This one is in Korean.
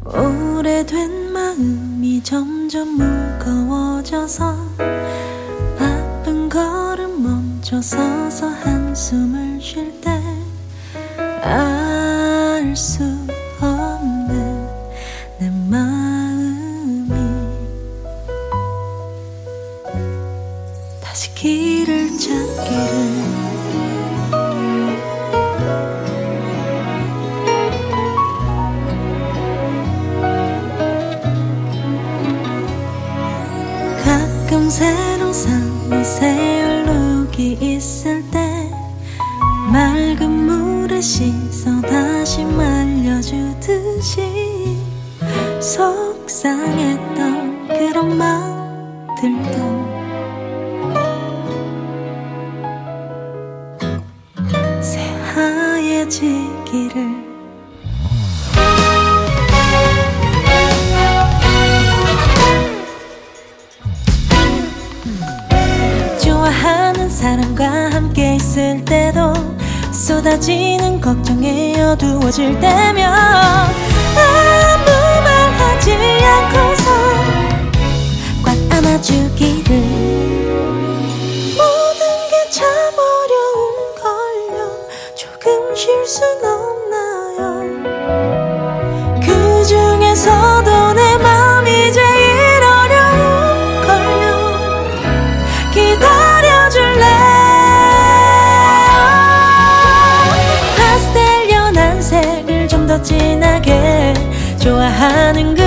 오래된 마음이 점점 무거워져서 바쁜 걸음 멈춰 서서 한숨을 쉴 때 알 수 없는 내 마음이 다시 길을 찾기를 가끔 새로운 산이 새얼룩이 있을 때 맑은 물에 씻어 다시 말려주듯이 속상했던 그런 마음들도 새하얘지기를 좋아하는 사람과 함께 있을 때도 쏟아지는 걱정에 어두워질 때면 아무 말 하지 않고서 꽉 안아주기를 모든 게 참 어려운걸요 조금 쉴 순 없나요 그 중에서도 내 맘이 제일 어려운걸요 기다려줄래 더 진하게 좋아하는 그